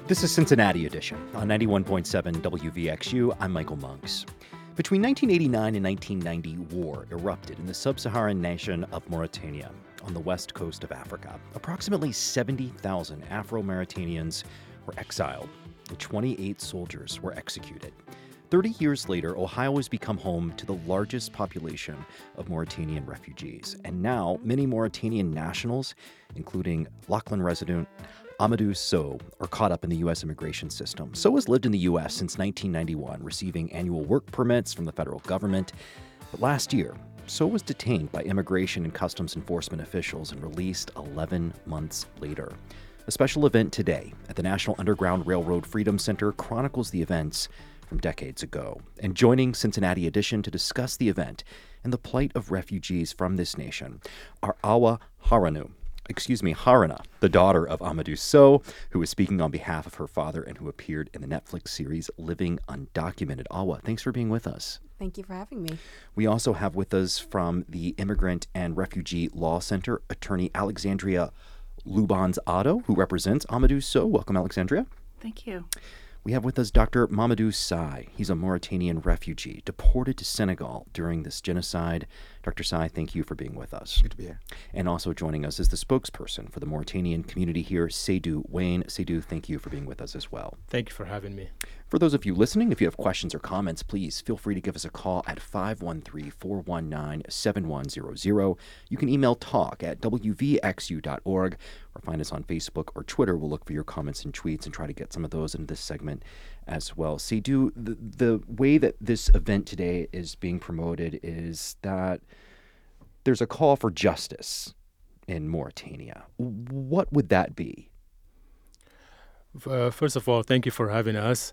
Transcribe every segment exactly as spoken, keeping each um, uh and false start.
This is Cincinnati Edition on ninety-one point seven W V X U. I'm Michael Monks. Between nineteen eighty-nine and nineteen ninety, war erupted in the sub-Saharan nation of Mauritania on the west coast of Africa. Approximately seventy thousand Afro-Mauritanians were exiled, and twenty-eight soldiers were executed. Thirty years later, Ohio has become home to the largest population of Mauritanian refugees. And now, many Mauritanian nationals, including Lachlan resident Amadou Sow, are caught up in the U S immigration system. Sow has lived in the U S since nineteen ninety-one, receiving annual work permits from the federal government. But last year, Sow was detained by Immigration and Customs Enforcement officials and released eleven months later. A special event today at the National Underground Railroad Freedom Center chronicles the events from decades ago. And joining Cincinnati Edition to discuss the event and the plight of refugees from this nation are Awa Haranu, excuse me, Harana, the daughter of Amadou Sow, who is speaking on behalf of her father and who appeared in the Netflix series Living Undocumented. Awa, thanks for being with us. Thank you for having me. We also have with us from the Immigrant and Refugee Law Center, attorney Alexandria Lubans-Otto, who represents Amadou Sow. Welcome, Alexandria. Thank you. We have with us Doctor Mamadou Sy. He's a Mauritanian refugee deported to Senegal during this genocide. Doctor Sy, thank you for being with us. Good to be here. And also joining us is the spokesperson for the Mauritanian community here, Seydou Wayne. Seydou, thank you for being with us as well. Thank you for having me. For those of you listening, if you have questions or comments, please feel free to give us a call at five one three, four one nine, seven one zero zero. You can email talk at w v x u dot org or find us on Facebook or Twitter. We'll look for your comments and tweets and try to get some of those into this segment as well. Seydou, the, the way that this event today is being promoted is that there's a call for justice in Mauritania. What would that be? Uh, first of all, thank you for having us.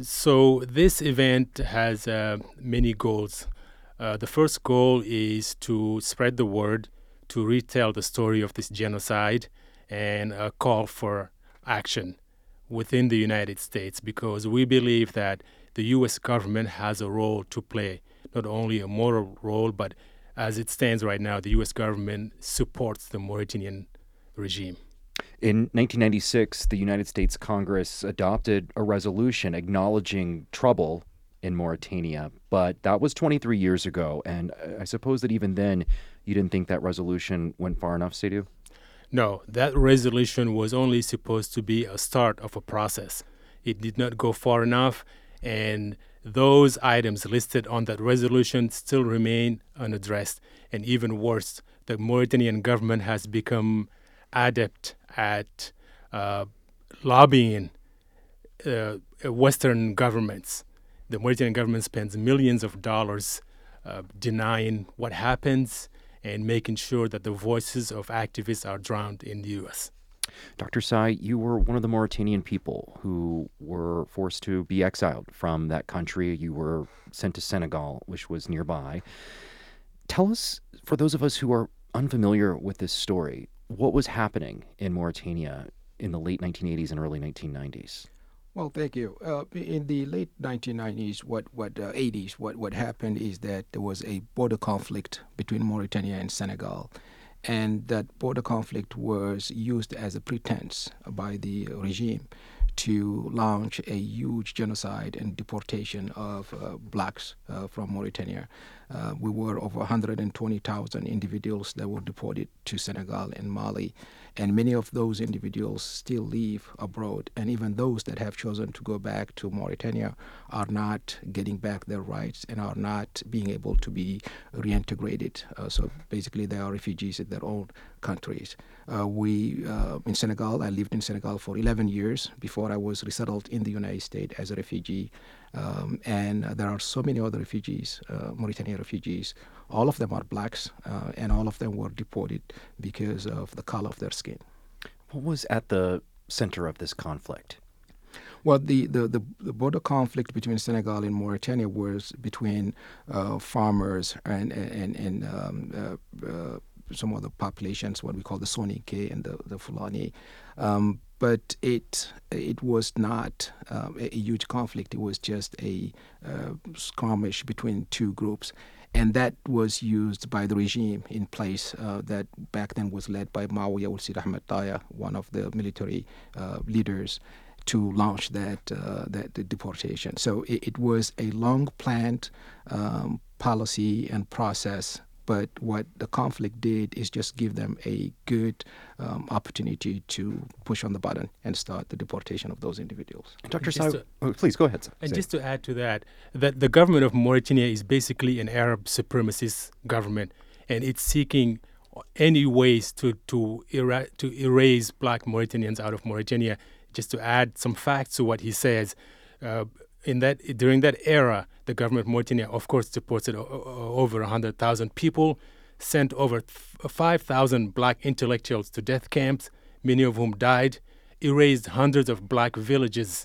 So this event has uh, many goals. Uh, the first goal is to spread the word, to retell the story of this genocide, and a call for action within the United States, because we believe that the U S government has a role to play, not only a moral role, but as it stands right now, the U S government supports the Mauritanian regime. In nineteen ninety-six, the United States Congress adopted a resolution acknowledging trouble in Mauritania, but that was twenty-three years ago, and I suppose that even then you didn't think that resolution went far enough, Seydou? No, that resolution was only supposed to be a start of a process. It did not go far enough, and those items listed on that resolution still remain unaddressed. And even worse, the Mauritanian government has become adept at uh, lobbying uh, Western governments. The Mauritanian government spends millions of dollars uh, denying what happens and making sure that the voices of activists are drowned in the U S. Doctor Sy, you were one of the Mauritanian people who were forced to be exiled from that country. You were sent to Senegal, which was nearby. Tell us, for those of us who are unfamiliar with this story, what was happening in Mauritania in the late nineteen eighties and early nineteen nineties? Well, thank you. Uh, in the late nineteen nineties, what what uh, eighties, what what happened is that there was a border conflict between Mauritania and Senegal, and that border conflict was used as a pretense by the regime to launch a huge genocide and deportation of uh, blacks uh, from Mauritania. Uh, we were over one hundred twenty thousand individuals that were deported to Senegal and Mali, and many of those individuals still live abroad, and even those that have chosen to go back to Mauritania are not getting back their rights and are not being able to be reintegrated. Uh, so basically they are refugees in their own countries. Uh, we, uh, in Senegal, I lived in Senegal for eleven years before I was resettled in the United States as a refugee. Um, and uh, there are so many other refugees, uh, Mauritanian refugees. All of them are blacks, uh, and all of them were deported because of the color of their skin. What was at the center of this conflict? Well, the, the, the, the border conflict between Senegal and Mauritania was between uh, farmers and, and, and um, uh, uh, some of the populations, what we call the Soninke and the, the Fulani. Um, but it it was not um, a, a huge conflict. It was just a uh, skirmish between two groups. And that was used by the regime in place uh, that back then was led by Mawiya Ould Sid Ahmed Taya, one of the military uh, leaders, to launch that uh, that the deportation. So it, it was a long planned um, policy and process. But what the conflict did is just give them a good um, opportunity to push on the button and start the deportation of those individuals. Doctor Sai, oh, please go ahead. And just to add to that, that the government of Mauritania is basically an Arab supremacist government, and it's seeking any ways to to, era- to erase black Mauritanians out of Mauritania. Just to add some facts to what he says, uh, in that during that era, the government of Mauritania, of course, deported o- o- over one hundred thousand people, sent over five thousand black intellectuals to death camps, many of whom died, erased hundreds of black villages,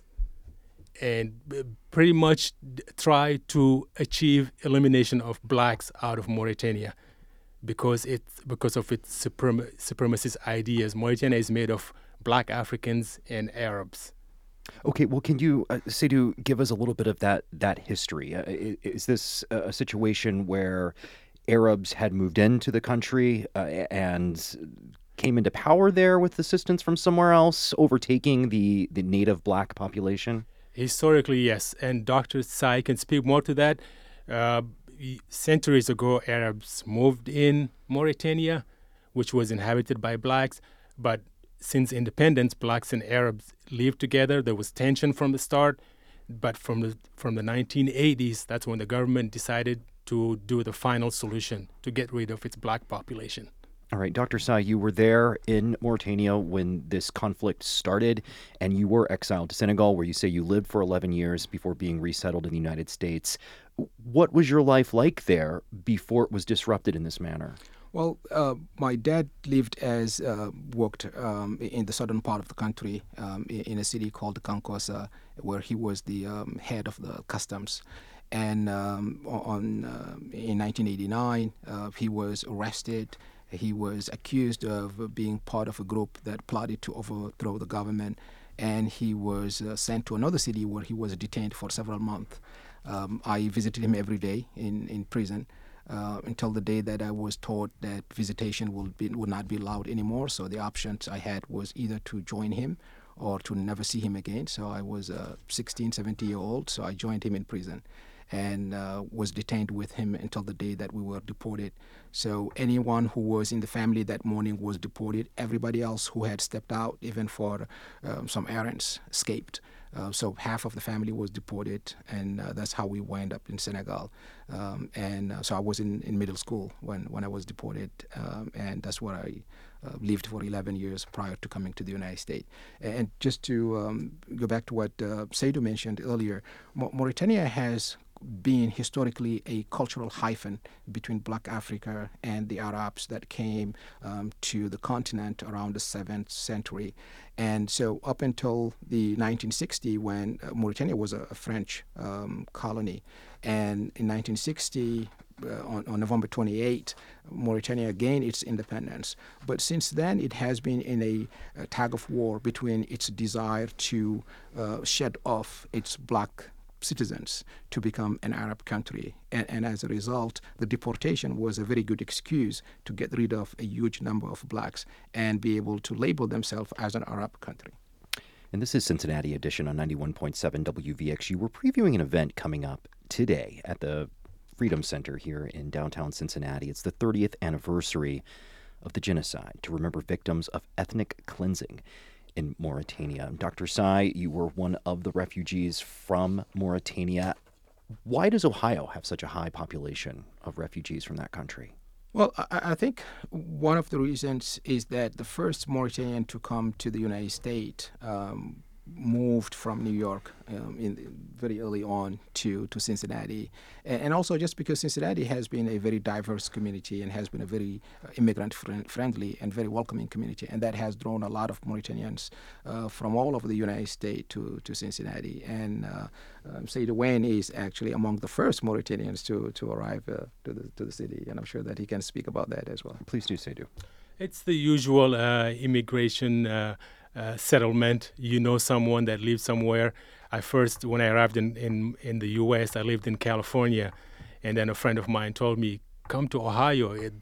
and b- pretty much d- tried to achieve elimination of blacks out of Mauritania because it because of its suprem- supremacist ideas. Mauritania is made of black Africans and Arabs. Okay, well, can you, uh, Seydou, give us a little bit of that that history? Uh, i- is this a a situation where Arabs had moved into the country uh, and came into power there with assistance from somewhere else, overtaking the, the native black population? Historically, yes, and Doctor Sai can speak more to that. Uh, centuries ago, Arabs moved in Mauritania, which was inhabited by blacks, but since independence, blacks and Arabs lived together. There was tension from the start, but from the from the nineteen eighties, that's when the government decided to do the final solution to get rid of its black population. All right, Doctor Sai, you were there in Mauritania when this conflict started, and you were exiled to Senegal, where you say you lived for eleven years before being resettled in the United States. What was your life like there before it was disrupted in this manner? Well, uh, my dad lived as uh, worked um, in the southern part of the country um, in, in a city called Kankossa, where he was the um, head of the customs. And um, on uh, in nineteen eighty-nine, uh, he was arrested. He was accused of being part of a group that plotted to overthrow the government, and he was uh, sent to another city where he was detained for several months. Um, I visited him every day in, in prison. Uh, until the day that I was told that visitation would be would not be allowed anymore. So the options I had was either to join him or to never see him again. So I was uh, sixteen, seventeen year old, so I joined him in prison and uh, was detained with him until the day that we were deported. So anyone who was in the family that morning was deported. Everybody else who had stepped out, even for um, some errands, escaped. Uh, so half of the family was deported, and uh, that's how we wound up in Senegal. Um, and uh, so I was in, in middle school when, when I was deported, um, and that's where I uh, lived for eleven years prior to coming to the United States. And just to um, go back to what uh, Seydou mentioned earlier, Ma- Mauritania has been historically a cultural hyphen between Black Africa and the Arabs that came um, to the continent around the seventh century. And so up until the nineteen sixty, when uh, Mauritania was a, a French um, colony, and in nineteen sixty, uh, on, on November twenty-eighth, Mauritania gained its independence. But since then, it has been in a, a tug of war between its desire to uh, shed off its black citizens to become an Arab country. And, and as a result, the deportation was a very good excuse to get rid of a huge number of blacks and be able to label themselves as an Arab country. And this is Cincinnati Edition on ninety-one point seven W V X U. We're previewing an event coming up today at the Freedom Center here in downtown Cincinnati. It's the thirtieth anniversary of the genocide to remember victims of ethnic cleansing in Mauritania. Doctor Sai, you were one of the refugees from Mauritania. Why does Ohio have such a high population of refugees from that country? Well, I, I think one of the reasons is that the first Mauritanian to come to the United States um, moved from New York um, in very early on to, to Cincinnati. And, and also just because Cincinnati has been a very diverse community and has been a very uh, immigrant-friendly and very welcoming community, and that has drawn a lot of Mauritanians uh, from all over the United States to, to Cincinnati. And uh, um, Seydou Wayne is actually among the first Mauritanians to, to arrive uh, to, the, to the city, and I'm sure that he can speak about that as well. Please do, Seydou. It's the usual uh, immigration uh, uh, settlement. You know someone that lives somewhere. I first, when I arrived in, in, in the U S, I lived in California, and then a friend of mine told me, come to Ohio. It,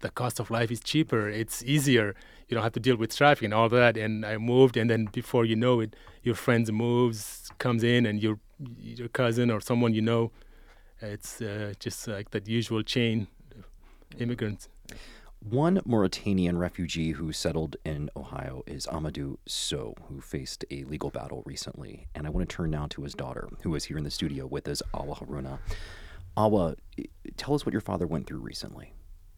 the cost of life is cheaper. It's easier. You don't have to deal with traffic and all that. And I moved, and then before you know it, your friend moves, comes in, and your your cousin or someone you know, it's uh, just like that usual chain of immigrants. One Mauritanian refugee who settled in Ohio is Amadou Sow, who faced a legal battle recently. And I want to turn now to his daughter, who is here in the studio with us, Awa Haruna. Awa, tell us what your father went through recently.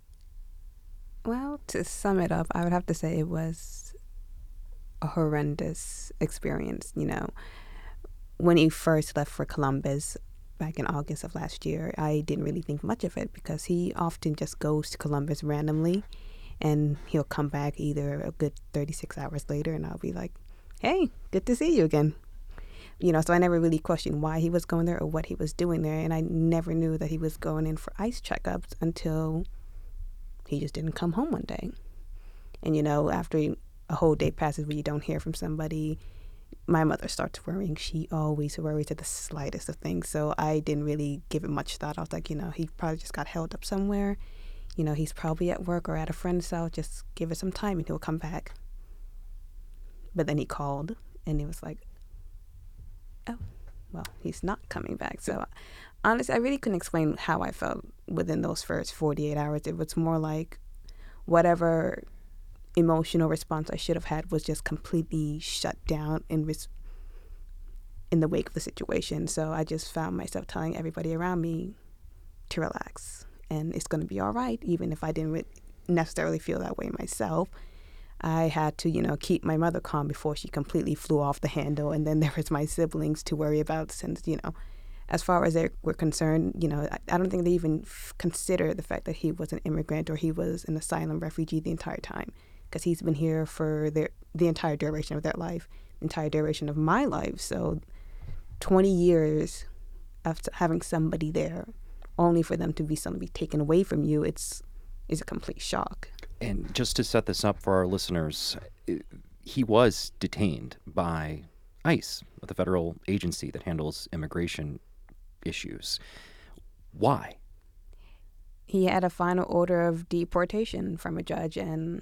Well, to sum it up, I would have to say it was a horrendous experience. You know, when he first left for Columbus back in August of last year, I didn't really think much of it because he often just goes to Columbus randomly, and he'll come back either a good thirty-six hours later, and I'll be like, hey, good to see you again. You know, so I never really questioned why he was going there or what he was doing there, and I never knew that he was going in for ICE checkups until he just didn't come home one day. And, you know, after a whole day passes where you don't hear from somebody, my mother starts worrying. She always worries at the slightest of things. So I didn't really give it much thought. I was like, you know, he probably just got held up somewhere. You know, he's probably at work or at a friend's house. Just give it some time and he'll come back. But then he called and it was like, oh, well, he's not coming back. So honestly, I really couldn't explain how I felt within those first forty-eight hours. It was more like whatever emotional response I should have had was just completely shut down in res- in the wake of the situation. So I just found myself telling everybody around me to relax and it's going to be all right, even if I didn't re- necessarily feel that way myself. I had to, you know, keep my mother calm before she completely flew off the handle. And then there was my siblings to worry about since, you know, as far as they were concerned, you know, I, I don't think they even f- considered the fact that he was an immigrant or he was an asylum refugee the entire time. Because he's been here for their, the entire duration of their life, the entire duration of my life. So twenty years of having somebody there, only for them to be suddenly taken away from you, it's is a complete shock. And just to set this up for our listeners, he was detained by ICE, the federal agency that handles immigration issues. Why? He had a final order of deportation from a judge, and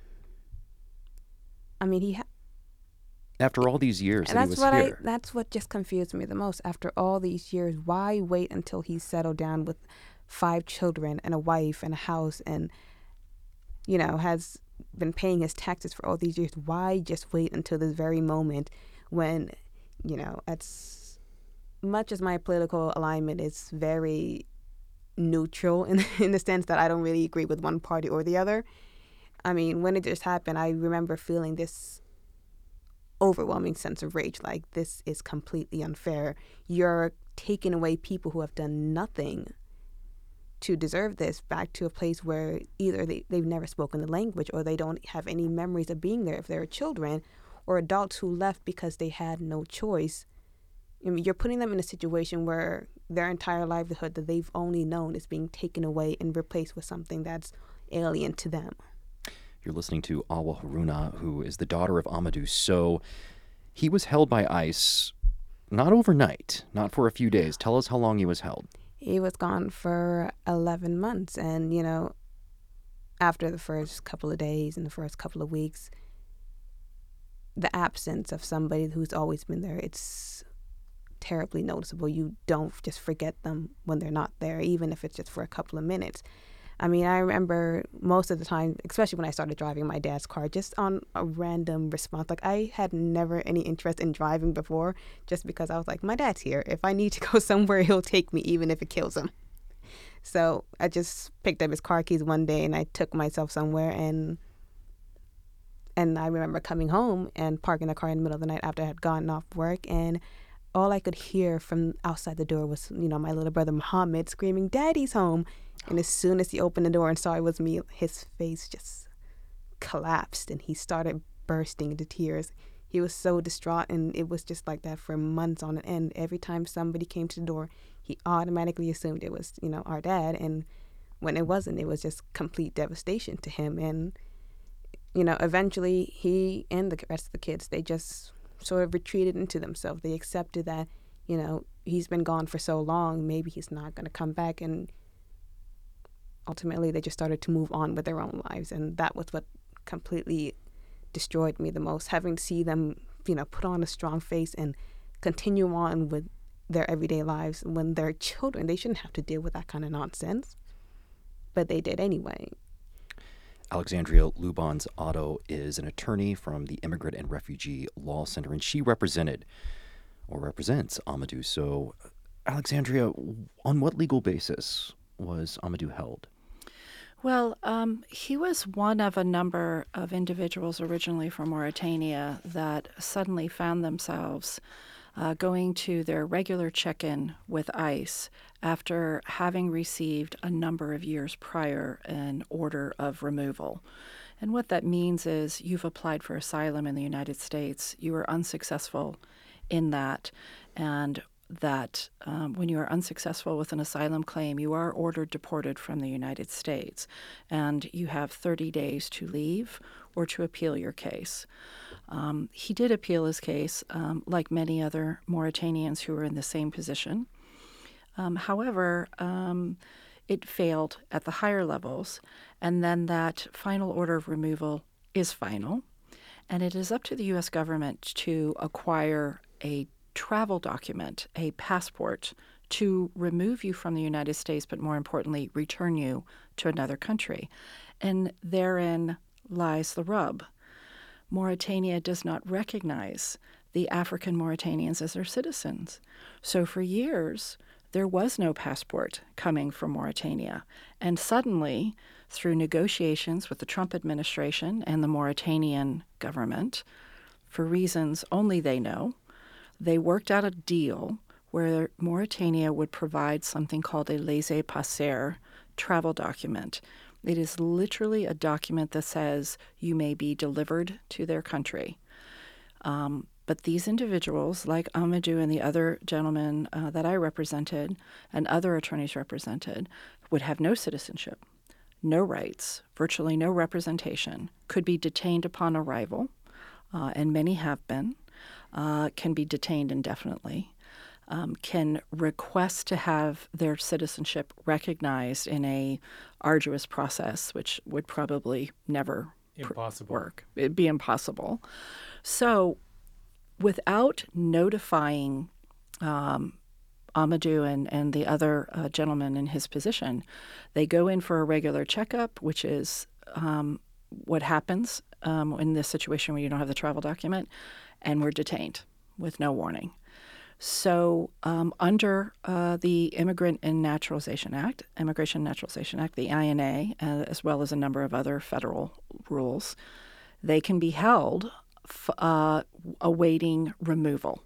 I mean, he. Ha- After all these years and that that's he was what here. I. That's what just confused me the most. After all these years, why wait until he's settled down with five children and a wife and a house, and you know has been paying his taxes for all these years? Why just wait until this very moment when, you know, as much as my political alignment is very neutral in in the sense that I don't really agree with one party or the other. I mean, when it just happened, I remember feeling this overwhelming sense of rage, like this is completely unfair. You're taking away people who have done nothing to deserve this back to a place where either they, they've never spoken the language or they don't have any memories of being there if they're children, or adults who left because they had no choice. I mean, you're putting them in a situation where their entire livelihood that they've only known is being taken away and replaced with something that's alien to them. You're listening to Awa Haruna, who is the daughter of Amadou Sow. He was held by ICE not overnight, not for a few days. Tell us how long he was held. He was gone for eleven months. And, you know, after the first couple of days and the first couple of weeks, the absence of somebody who's always been there, it's terribly noticeable. You don't just forget them when they're not there, even if it's just for a couple of minutes. I mean, I remember most of the time, especially when I started driving my dad's car, just on a random response. Like, I had never any interest in driving before, just because I was like, my dad's here. If I need to go somewhere, he'll take me, even if it kills him. So I just picked up his car keys one day and I took myself somewhere. And and I remember coming home and parking the car in the middle of the night after I had gotten off work. And all I could hear from outside the door was, you know, my little brother Muhammad screaming, "Daddy's home." And as soon as he opened the door and saw it was me, his face just collapsed and he started bursting into tears. He was so distraught, and it was just like that for months on end. Every time somebody came to the door, he automatically assumed it was, you know, our dad. And when it wasn't, it was just complete devastation to him. And, you know, eventually he and the rest of the kids, they just sort of retreated into themselves. They accepted that, you know, he's been gone for so long, maybe he's not going to come back. And ultimately they just started to move on with their own lives. And that was what completely destroyed me the most, having to see them, you know, put on a strong face and continue on with their everyday lives when they're children. They shouldn't have to deal with that kind of nonsense, but they did anyway. Alexandria Lubans Otto is an attorney from the Immigrant and Refugee Law Center, and she represented or represents Amadou. So, Alexandria, on what legal basis was Amadou held? Well, um, he was one of a number of individuals originally from Mauritania that suddenly found themselves uh, going to their regular check-in with ICE after having received a number of years prior an order of removal. And what that means is you've applied for asylum in the United States, you were unsuccessful in that, and that um, when you are unsuccessful with an asylum claim, you are ordered deported from the United States, and you have thirty days to leave or to appeal your case. Um, he did appeal his case, um, like many other Mauritanians who were in the same position. Um, however, um, it failed at the higher levels, and then that final order of removal is final, and it is up to the U S government to acquire a travel document, a passport, to remove you from the United States, but more importantly, return you to another country. And therein lies the rub. Mauritania does not recognize the African Mauritanians as their citizens. So for years, there was no passport coming from Mauritania. And suddenly, through negotiations with the Trump administration and the Mauritanian government, for reasons only they know, they worked out a deal where Mauritania would provide something called a laissez-passer travel document. It is literally a document that says you may be delivered to their country. Um, but these individuals, like Amadou and the other gentlemen uh, that I represented and other attorneys represented, would have no citizenship, no rights, virtually no representation, could be detained upon arrival, uh, and many have been. Uh, can be detained indefinitely, um, can request to have their citizenship recognized in a arduous process, which would probably never impossible. Pr- work. It'd be impossible. So without notifying um, Amadou and, and the other uh, gentleman in his position, they go in for a regular checkup, which is um, what happens um, in this situation where you don't have the travel document, and were detained with no warning. So um, under uh, the Immigrant and Naturalization Act, Immigration and Naturalization Act, the I N A, uh, as well as a number of other federal rules, they can be held f- uh, awaiting removal.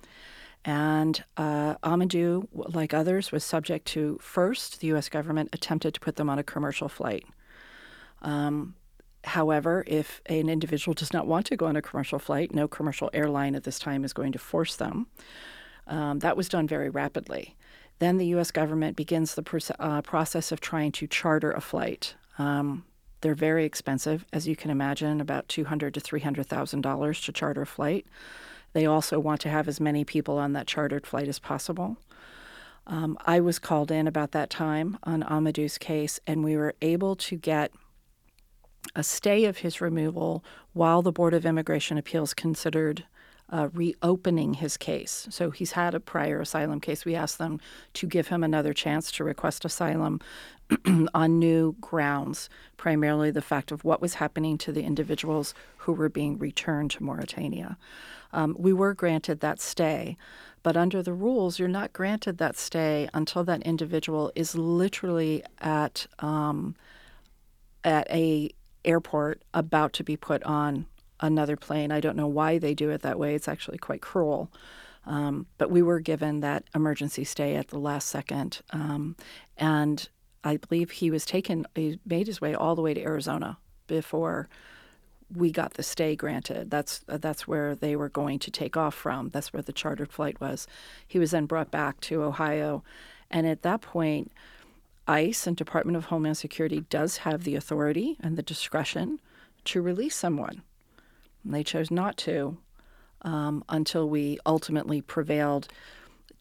And uh, Amadou, like others, was subject to, first, the U S government attempted to put them on a commercial flight. Um, However, if an individual does not want to go on a commercial flight, no commercial airline at this time is going to force them. Um, that was done very rapidly. Then the U S government begins the pr- uh, process of trying to charter a flight. Um, they're very expensive, as you can imagine, about two hundred thousand to three hundred thousand dollars to charter a flight. They also want to have as many people on that chartered flight as possible. Um, I was called in about that time on Amadou's case, and we were able to get a stay of his removal while the Board of Immigration Appeals considered uh, reopening his case. So he's had a prior asylum case. We asked them to give him another chance to request asylum on new grounds, primarily the fact of what was happening to the individuals who were being returned to Mauritania. Um, we were granted that stay, but under the rules, you're not granted that stay until that individual is literally at um, at a airport about to be put on another plane. I don't know why they do it that way. It's actually quite cruel. Um, but we were given that emergency stay at the last second. Um, and I believe he was taken, he made his way all the way to Arizona before we got the stay granted. That's uh, that's where they were going to take off from. That's where the chartered flight was. He was then brought back to Ohio. And at that point, ICE and Department of Homeland Security does have the authority and the discretion to release someone. And they chose not to um, until we ultimately prevailed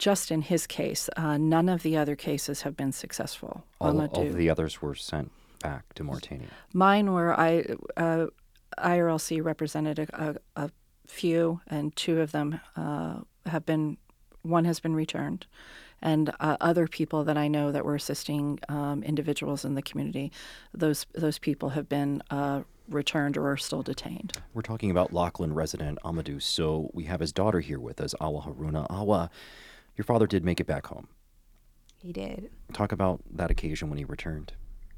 just in his case. Uh, none of the other cases have been successful. All, all Amadou. of the others were sent back to Mauritania. Mine were, I, uh, I R L C represented a, a, a few, and two of them uh, have been, one has been returned. And uh, other people that I know that were assisting um, individuals in the community, those those people have been uh, returned or are still detained. We're talking about Lachlan resident Amadou. So we have his daughter here with us, Awa Haruna. Awa, your father did make it back home. He did. Talk about that occasion when he returned.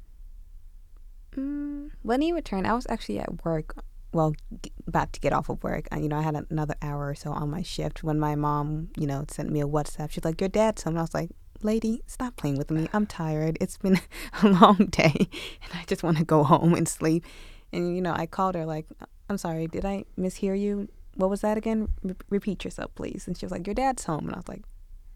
Mm, when he returned, I was actually at work. Well, g- about to get off of work. And, you know, I had another hour or so on my shift when my mom, you know, sent me a WhatsApp. She's like, "Your dad's home." And I was like, "Lady, stop playing with me. I'm tired. It's been a long day, and I just want to go home and sleep." And, you know, I called her like, "I'm sorry, did I mishear you? What was that again? Re- repeat yourself, please." And she was like, "Your dad's home." And I was like,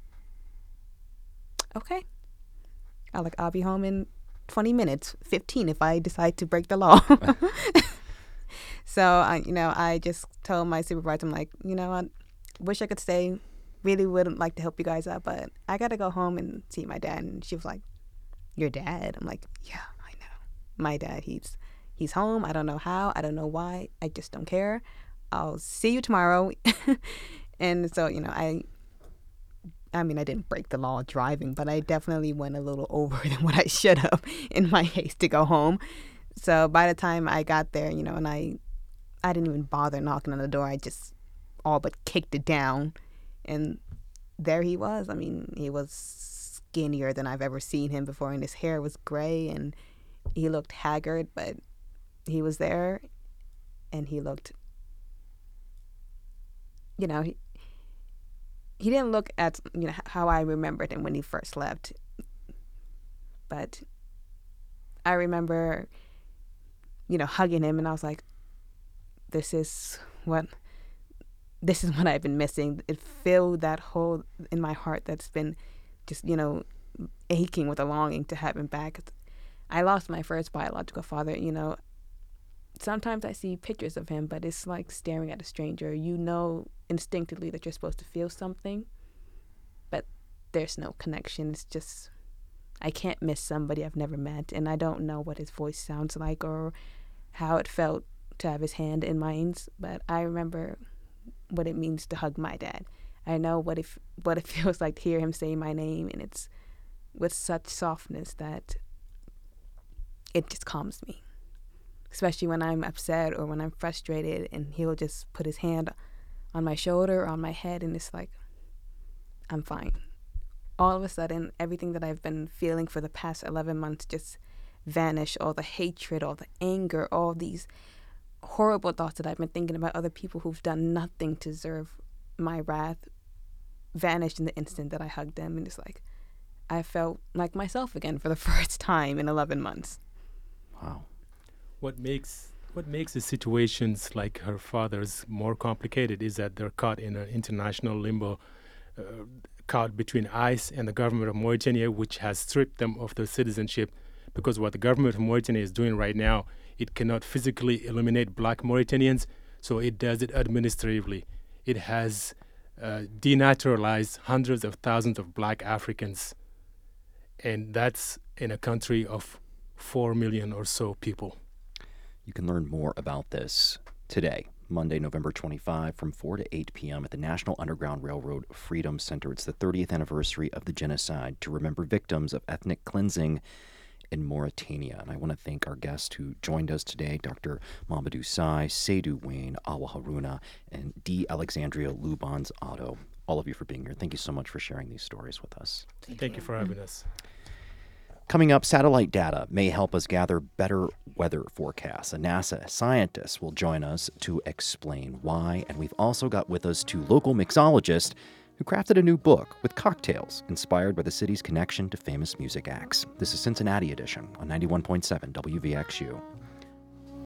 "Okay." I was like, "I'll be home in twenty minutes, fifteen if I decide to break the law." So, I, you know, I just told my supervisor, I'm like, you know, I wish I could stay. Really would like to help you guys out, but I got to go home and see my dad. And she was like, "Your dad?" I'm like, "Yeah, I know. My dad, he's he's home. I don't know how. I don't know why. I just don't care. I'll see you tomorrow." And so, you know, I, I mean, I didn't break the law of driving, but I definitely went a little over than what I should have in my haste to go home. So by the time I got there, you know, and I, I didn't even bother knocking on the door. I just all but kicked it down. And there he was. I mean, he was skinnier than I've ever seen him before, and his hair was gray, and he looked haggard, but he was there, and he looked, you know, he, he didn't look at, you know, how I remembered him when he first left. But I remember, you know, hugging him, and I was like, this is what, this is what I've been missing. It filled that hole in my heart that's been just, you know, aching with a longing to have him back. I lost my first biological father, you know. Sometimes I see pictures of him, but it's like staring at a stranger. You know instinctively that you're supposed to feel something, but there's no connection. It's just, I can't miss somebody I've never met, and I don't know what his voice sounds like or how it felt to have his hand in mine, but I remember what it means to hug my dad. I know what if what it feels like to hear him say my name, and it's with such softness that it just calms me, especially when I'm upset or when I'm frustrated, and he'll just put his hand on my shoulder or on my head, and it's like, I'm fine. All of a sudden, everything that I've been feeling for the past eleven months just vanished. All the hatred, all the anger, all these horrible thoughts that I've been thinking about other people who've done nothing to deserve my wrath vanished in the instant that I hugged them. And it's like, I felt like myself again for the first time in eleven months. Wow. What makes what makes the situations like her father's more complicated is that they're caught in an international limbo, uh, caught between ICE and the government of Mauritania, which has stripped them of their citizenship. Because what the government of Mauritania is doing right now, it cannot physically eliminate black Mauritanians, so it does it administratively. It has uh, denaturalized hundreds of thousands of black Africans, and that's in a country of four million or so people. You can learn more about this today, Monday, November twenty-fifth, from four to eight p.m. at the National Underground Railroad Freedom Center. It's the thirtieth anniversary of the genocide to remember victims of ethnic cleansing in Mauritania. And I want to thank our guests who joined us today, Doctor Mamadou Sy, Seydou Wayne, Awa Haruna, and D. Alexandria Lubans Otto. All of you for being here. Thank you so much for sharing these stories with us. Thank, Thank you. you for having us. Coming up, satellite data may help us gather better weather forecasts. A NASA scientist will join us to explain why. And we've also got with us two local mixologists who crafted a new book with cocktails inspired by the city's connection to famous music acts. This is Cincinnati Edition on ninety-one point seven W V X U.